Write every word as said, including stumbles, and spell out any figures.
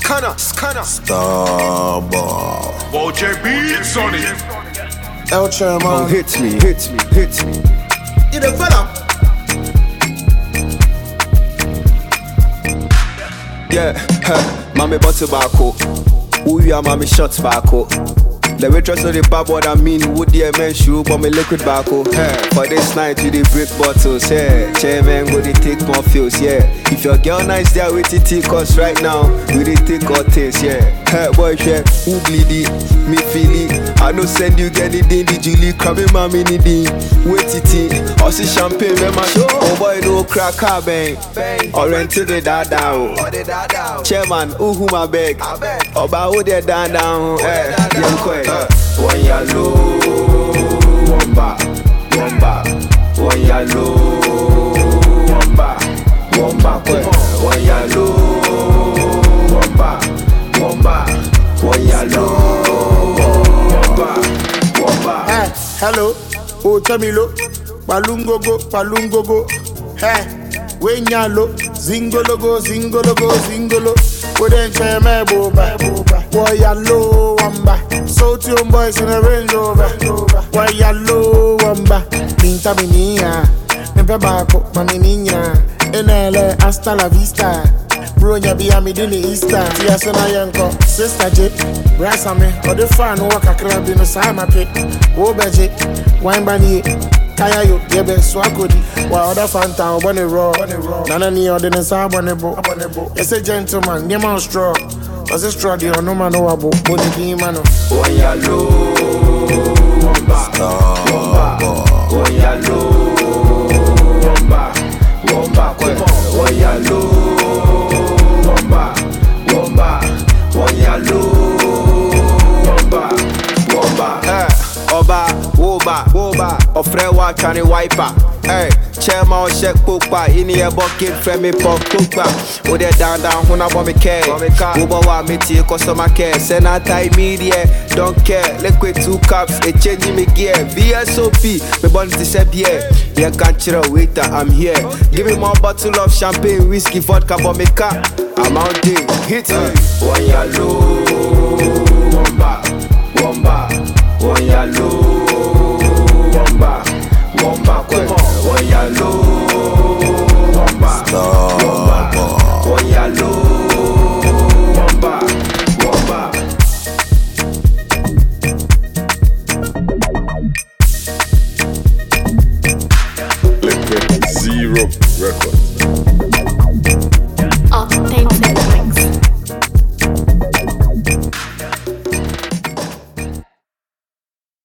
Scanner, scanner. Starboy. O J beats on it. El Chairman. Oh, hit me, hit me, hit me. You the fella. Yeah, huh, mommy bottle back up. Who you are, mommy shots back up. The waitress of the bar, what I mean, would the men shoe, but me liquid back up. Hey, for this night, we dey break bottles, yeah. Chairman go they take more feels, yeah. If your girl nice there with the tea, cause right now, we dey take all things, yeah. Hey, boy, yeah, who bleed it, me feel it. I know send you get it in the Julie, cramming mommy need it. Wait it, or see champagne, man, my show. Oh boy, no crack car bang, oriented the dada, oh. Chairman, who who my beg, oba who they down down, eh, young quay. One yellow, one back, one back, one yellow, one back, one back, one yellow, one back, one back, one yellow, one back, one back. Hey, hello, oh Chamilo, Palungogo, Palungogo. Hey, Wenyalo, Zingologo, Zingologo, Zingolo. Wouldn't tell me, boba, boy, yellow, wamba. So two boys in a Range Rover. Boy, yellow, wamba. Pinta minia, never back up, mamininia. In L A, hasta la vista. Bronya be a midini Easter. Tia Sena Yanko, Sister J. Brassame, or the fan walk a crab in the Sama pit. Wobaji, wine bunny. Kaya yo, yebe swakodi. Wa other fanta or bunny raw. Nana ni or the Nasa bonebo. Yes, a gentleman, game on straw. Was a straw, the no man no abo. Body be mano. One yellow, one back, one back, one yellow, one back, one back, one yellow, one back, one back, one yellow, one back, one back. Oba, woba, woba, ofre wa chani wiper. Hey, chairman o shek popa, ini e bucket frame me pop popa. O de down down, huna bo me care. Woba wa me tie customer care. Senata media, don't care. Liquid two cups, e change me gear. V S O P, me born to say beer. Yeah, can't chill waiter, I'm here. Give me more bottle of champagne, whiskey, vodka, but me car. I'm out there, hit me. One yellow, one back, one back. One yellow, one back.